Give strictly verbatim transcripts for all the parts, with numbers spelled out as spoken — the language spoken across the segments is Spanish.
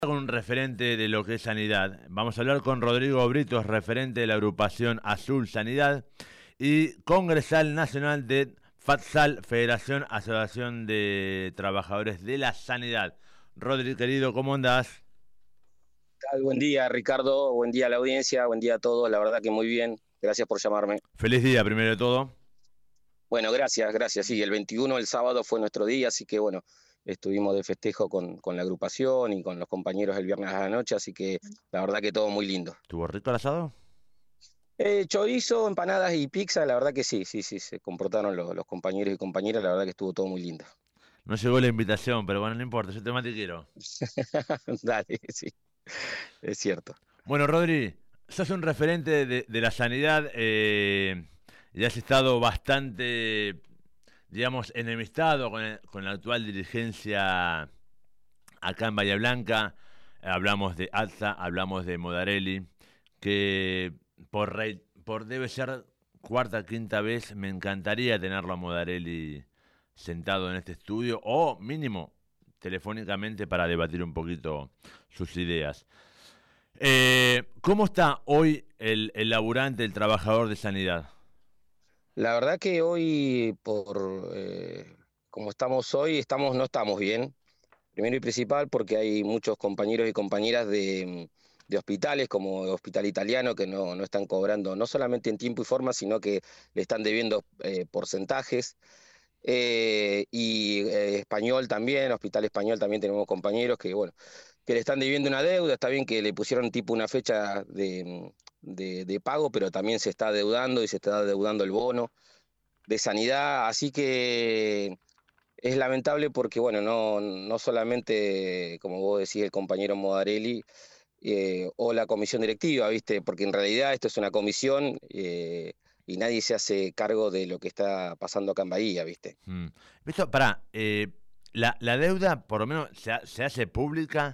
Con un referente de lo que es sanidad. Vamos a hablar con Rodrigo Britos, referente de la agrupación Azul Sanidad y congresal nacional de FATSAL, Federación Asociación de Trabajadores de la Sanidad. Rodri, querido, ¿cómo andás? Tal? Buen día, Ricardo. Buen día a la audiencia. Buen día a todos. La verdad que muy bien. Gracias por llamarme. Feliz día, primero de todo. Bueno, gracias, gracias. Sí, el veintiuno, el sábado, fue nuestro día, así que bueno, estuvimos de festejo con, con la agrupación y con los compañeros el viernes a la noche, así que la verdad que todo muy lindo. ¿Tuvo rico el asado? Eh, chorizo, empanadas y pizza, la verdad que sí, sí, sí, se comportaron los, los compañeros y compañeras, la verdad que estuvo todo muy lindo. No llegó la invitación, pero bueno, no importa, yo te mate quiero. Dale, sí, es cierto. Bueno, Rodri, sos un referente de, de la sanidad eh, y has estado bastante, digamos, enemistado con, el- con la actual dirigencia acá en Bahía Blanca. Hablamos de Alza, hablamos de Modarelli, que por, rei- por debe ser cuarta, quinta vez me encantaría tenerlo a Modarelli sentado en este estudio o mínimo telefónicamente para debatir un poquito sus ideas. Eh, ¿Cómo está hoy el, el laburante, el trabajador de sanidad? La verdad que hoy, por eh, como estamos hoy, estamos, no estamos bien. Primero y principal porque hay muchos compañeros y compañeras de, de hospitales, como Hospital Italiano, que no, no están cobrando no solamente en tiempo y forma, sino que le están debiendo eh, porcentajes. Eh, y eh, Español también, Hospital Español también tenemos compañeros que, bueno, que le están debiendo una deuda. Está bien que le pusieron tipo una fecha de, de, de pago, pero también se está deudando y se está deudando el bono de sanidad. Así que es lamentable porque, bueno, no, no solamente, como vos decís, el compañero Modarelli eh, o la comisión directiva, ¿viste? Porque en realidad esto es una comisión eh, y nadie se hace cargo de lo que está pasando acá en Bahía, ¿viste? Hmm. Esto, pará, eh, la, la deuda por lo menos se, ha- se hace pública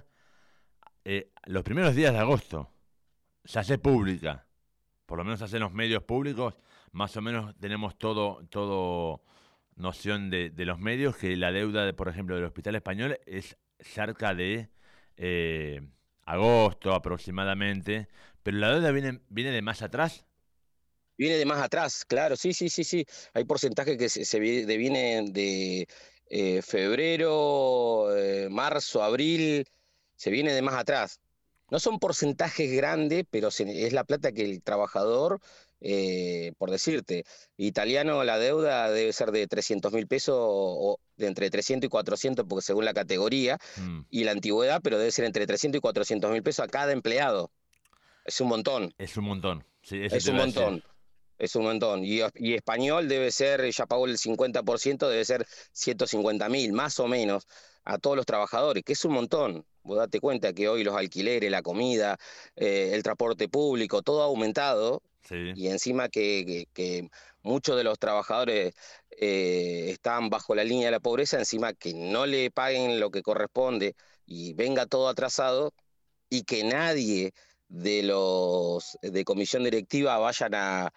eh, los primeros días de agosto. Se hace pública. Por lo menos se hace en los medios públicos. Más o menos tenemos todo, todo noción de, de los medios que la deuda, de, por ejemplo, del Hospital Español es cerca de eh, agosto aproximadamente. Pero la deuda viene, viene de más atrás. Viene de más atrás, claro, sí, sí, sí, sí. Hay porcentajes que se, se vi- de- vienen de eh, febrero, eh, marzo, abril, se viene de más atrás. No son porcentajes grandes, pero se- es la plata que el trabajador, eh, por decirte, italiano, la deuda debe ser de trescientos mil pesos o de entre trescientos y cuatrocientos, porque según la categoría Hmm. y la antigüedad, pero debe ser entre trescientos y cuatrocientos mil pesos a cada empleado. Es un montón, Es un montón. Sí, eso es te un iba a decir. montón. Es un montón. Y, y español debe ser, ya pagó el cincuenta por ciento, debe ser ciento cincuenta mil, más o menos, a todos los trabajadores, que es un montón. Vos date cuenta que hoy los alquileres, la comida, eh, el transporte público, todo ha aumentado. Sí. Y encima que, que, que muchos de los trabajadores eh, están bajo la línea de la pobreza, encima que no le paguen lo que corresponde y venga todo atrasado y que nadie de los de comisión directiva vayan a,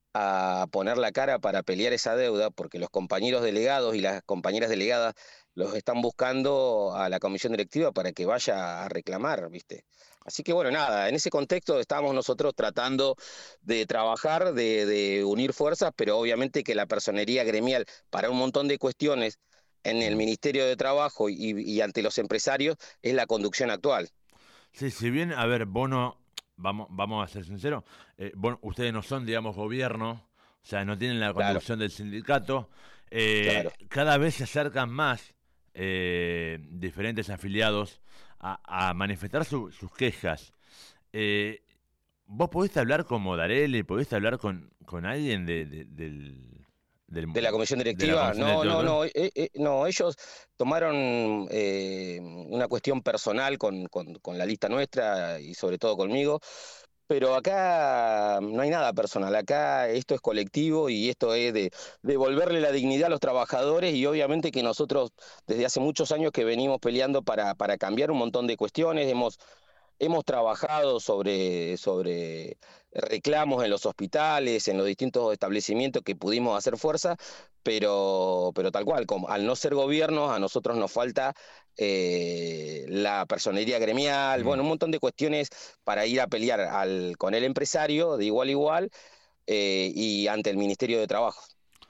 a poner la cara para pelear esa deuda, porque los compañeros delegados y las compañeras delegadas los están buscando a la comisión directiva para que vaya a reclamar, ¿viste? Así que bueno, nada, en ese contexto estamos nosotros tratando de trabajar, de, de unir fuerzas, pero obviamente que la personería gremial para un montón de cuestiones en el Hmm. Ministerio de Trabajo y, y ante los empresarios es la conducción actual. Sí, si bien, a ver, Bono, vamos, vamos a ser sinceros, eh, Bono- ustedes no son, digamos, gobierno, o sea, no tienen la Claro, conducción del sindicato, eh, claro. cada vez se acercan más eh, diferentes afiliados a, a manifestar su- sus quejas. Eh, ¿Vos pudiste hablar con Modarelli, pudiste hablar con, con alguien de, de- del, del- De la comisión de la directiva, comisión del no, no, teatro? no, eh, eh, no, ellos tomaron eh, una cuestión personal con, con, con la lista nuestra y sobre todo conmigo, pero acá no hay nada personal, acá esto es colectivo y esto es de devolverle la dignidad a los trabajadores y obviamente que nosotros desde hace muchos años que venimos peleando para, para cambiar un montón de cuestiones, hemos hemos trabajado sobre, sobre reclamos en los hospitales, en los distintos establecimientos que pudimos hacer fuerza, pero, pero tal cual, como al no ser gobiernos, a nosotros nos falta eh, la personería gremial, Mm. bueno, un montón de cuestiones para ir a pelear al, con el empresario de igual a igual eh, y ante el Ministerio de Trabajo.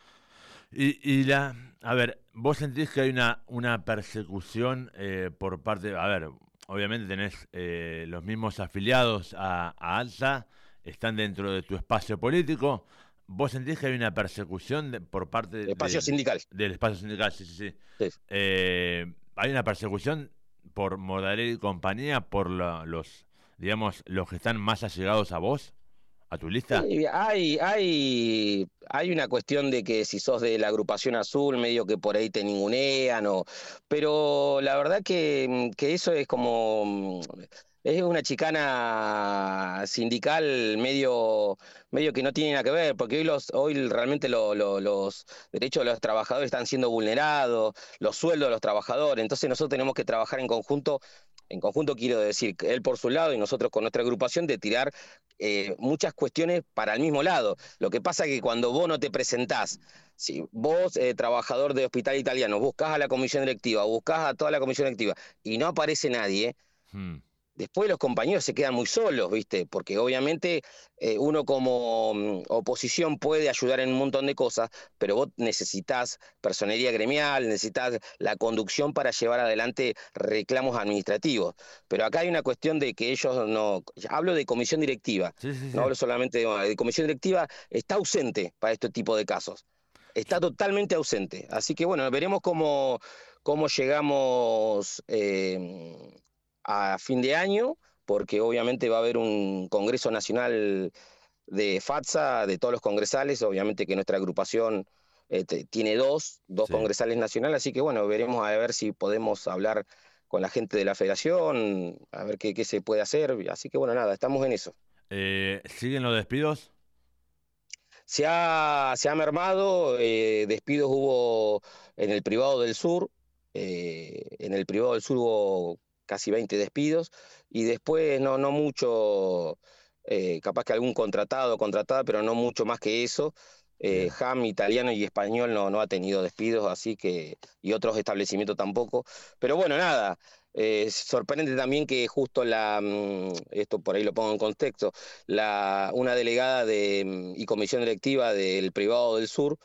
Y, y la, a ver, vos sentís que hay una, una persecución eh, por parte, a ver, obviamente tenés eh, los mismos afiliados a, a ALSA, están dentro de tu espacio político. ¿Vos sentís que hay una persecución de- por parte Espacio del, sindical. del espacio sindical? Sí, sí, sí. Sí. Eh, hay una persecución por Mordarelli y compañía, por la- los, digamos, los que están más allegados a vos, a tu lista. Sí, hay, hay, hay una cuestión de que si sos de la agrupación azul, medio que por ahí te ningunean, o, pero la verdad que, que eso es como, es una chicana sindical medio, medio que no tiene nada que ver, porque hoy, los, hoy realmente lo- lo- los derechos de los trabajadores están siendo vulnerados, los sueldos de los trabajadores, entonces nosotros tenemos que trabajar en conjunto. En conjunto quiero decir, él por su lado y nosotros con nuestra agrupación, de tirar eh, muchas cuestiones para el mismo lado. Lo que pasa es que cuando vos no te presentás, si vos, eh, trabajador de hospital italiano, buscás a la comisión directiva, buscás a toda la comisión directiva y no aparece nadie, Hmm. después los compañeros se quedan muy solos, ¿viste? Porque obviamente eh, uno como mm, oposición puede ayudar en un montón de cosas, pero vos necesitas personería gremial, necesitas la conducción para llevar adelante reclamos administrativos. Pero acá hay una cuestión de que ellos no... Hablo de comisión directiva, Sí, sí, no sí. hablo solamente de, de comisión directiva, está ausente para este tipo de casos. Está totalmente ausente. Así que bueno, veremos cómo, cómo llegamos eh, a fin de año, porque obviamente va a haber un Congreso Nacional de FATSA, de todos los congresales, obviamente que nuestra agrupación eh, te- tiene dos, dos Sí. congresales nacionales, así que bueno, veremos a ver si podemos hablar con la gente de la federación, a ver qué, qué se puede hacer, así que bueno, nada, estamos en eso. Eh, ¿siguen los despidos? Se ha, se ha mermado, eh, despidos hubo en el privado del sur, eh, en el privado del sur hubo casi veinte despidos y después no, no mucho, eh, capaz que algún contratado o contratada, pero no mucho más que eso. Eh, Bien. J A M, italiano y español no, no ha tenido despidos, así que, y otros establecimientos tampoco. Pero bueno, nada, eh, sorprende también que justo la, mm, esto por ahí lo pongo en contexto, la, una delegada de, mm, y comisión directiva del Privado del Sur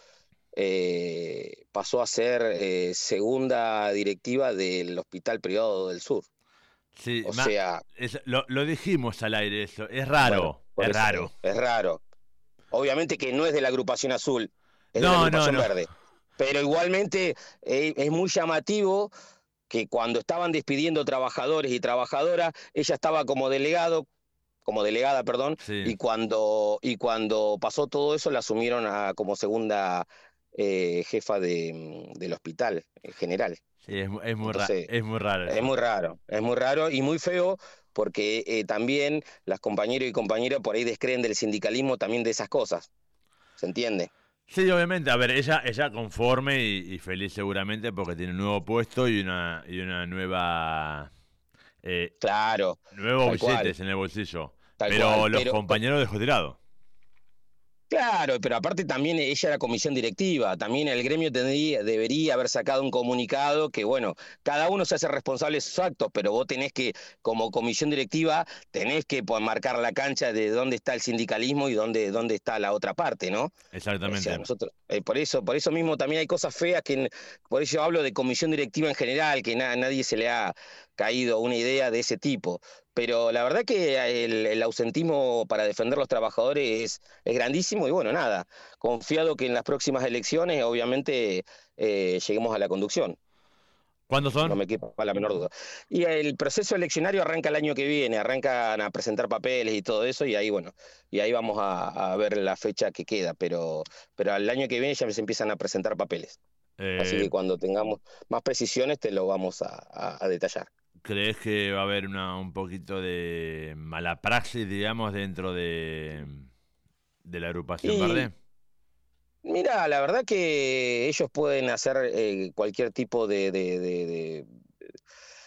eh, pasó a ser eh, segunda directiva del Hospital Privado del Sur. Sí, O ma- sea, es- lo, lo dijimos al aire eso. Es bueno, raro, es por eso raro. eh, es raro. Obviamente que no es de la agrupación azul, es de la No, no, agrupación no. verde. Pero igualmente eh, es muy llamativo que cuando estaban despidiendo trabajadores y trabajadoras, ella estaba como delegado, como delegada, perdón, Sí, y cuando, y cuando pasó todo eso la asumieron a, como segunda eh, jefa de, del hospital en general. sí, es, mu- es muy ra- Entonces, es muy raro es eso. muy raro, es muy raro y muy feo porque eh, también las compañeras y compañeras por ahí descreen del sindicalismo también de esas cosas, ¿se entiende? Sí, obviamente, a ver, ella, ella conforme y, y feliz seguramente porque tiene un nuevo puesto y una, y una nueva, eh, Claro, nuevos tal cual, billetes en el bolsillo. tal cual, Pero los pero, compañeros dejó tirado. claro, pero aparte también ella era comisión directiva, también el gremio tendría, debería haber sacado un comunicado que, bueno, cada uno se hace responsable de sus actos, pero vos tenés que, como comisión directiva, tenés que pues, marcar la cancha de dónde está el sindicalismo y dónde, dónde está la otra parte, ¿no? O sea, Exactamente. nosotros, eh, por eso, por eso mismo también hay cosas feas que, por eso hablo de comisión directiva en general, que na- nadie se le ha caído una idea de ese tipo. Pero la verdad que el, el ausentismo para defender los trabajadores es, es grandísimo y bueno, nada, confiado que en las próximas elecciones obviamente eh, lleguemos a la conducción, ¿Cuándo no son? me quepa la menor duda. Y el proceso eleccionario arranca el año que viene, arrancan a presentar papeles y todo eso y ahí bueno, y ahí vamos a, a ver la fecha que queda, pero, pero al año que viene ya se empiezan a presentar papeles. Así Eh, que cuando tengamos más precisiones te lo vamos a, a- a detallar. ¿Crees que va a haber una, un poquito de mala praxis, digamos, dentro de, de la agrupación Y verde? mira, la verdad que ellos pueden hacer eh, cualquier tipo de, de, de, de-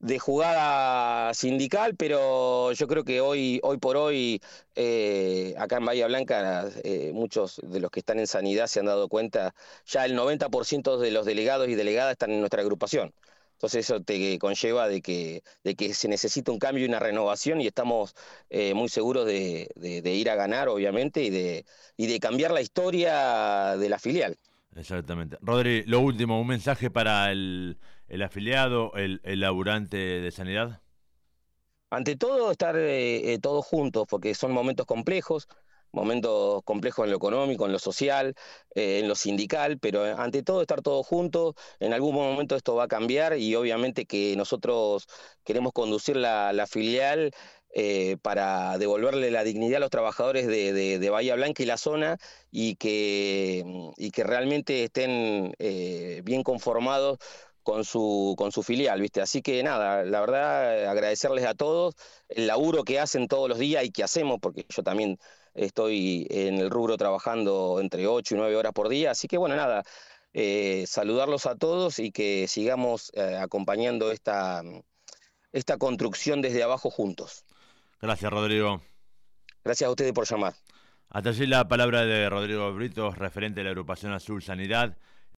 de jugada sindical, pero yo creo que hoy, hoy por hoy, eh, acá en Bahía Blanca, eh, muchos de los que están en sanidad se han dado cuenta, ya el noventa por ciento de los delegados y delegadas están en nuestra agrupación. Entonces eso te conlleva de que, de que se necesita un cambio y una renovación y estamos eh, muy seguros de, de, de ir a ganar, obviamente, y de, y de cambiar la historia de la filial. Exactamente. Rodri, lo último, un mensaje para el, el afiliado, el, el laburante de sanidad. Ante todo, estar eh, eh, todos juntos, porque son momentos complejos, momentos complejos en lo económico, en lo social, eh, en lo sindical, pero eh, ante todo estar todos juntos. En algún momento esto va a cambiar y obviamente que nosotros queremos conducir la, la filial eh, para devolverle la dignidad a los trabajadores de, de- de Bahía Blanca y la zona y que, y que realmente estén eh, bien conformados con su, con su filial, ¿viste? Así que nada, la verdad, agradecerles a todos el laburo que hacen todos los días y que hacemos, porque yo también estoy en el rubro trabajando entre ocho y nueve horas por día, así que bueno, nada, eh, saludarlos a todos y que sigamos eh, acompañando esta, esta construcción desde abajo juntos. Gracias, Rodrigo. Gracias a ustedes por llamar. Hasta allí la palabra de Rodrigo Brito, referente de la agrupación Azul Sanidad.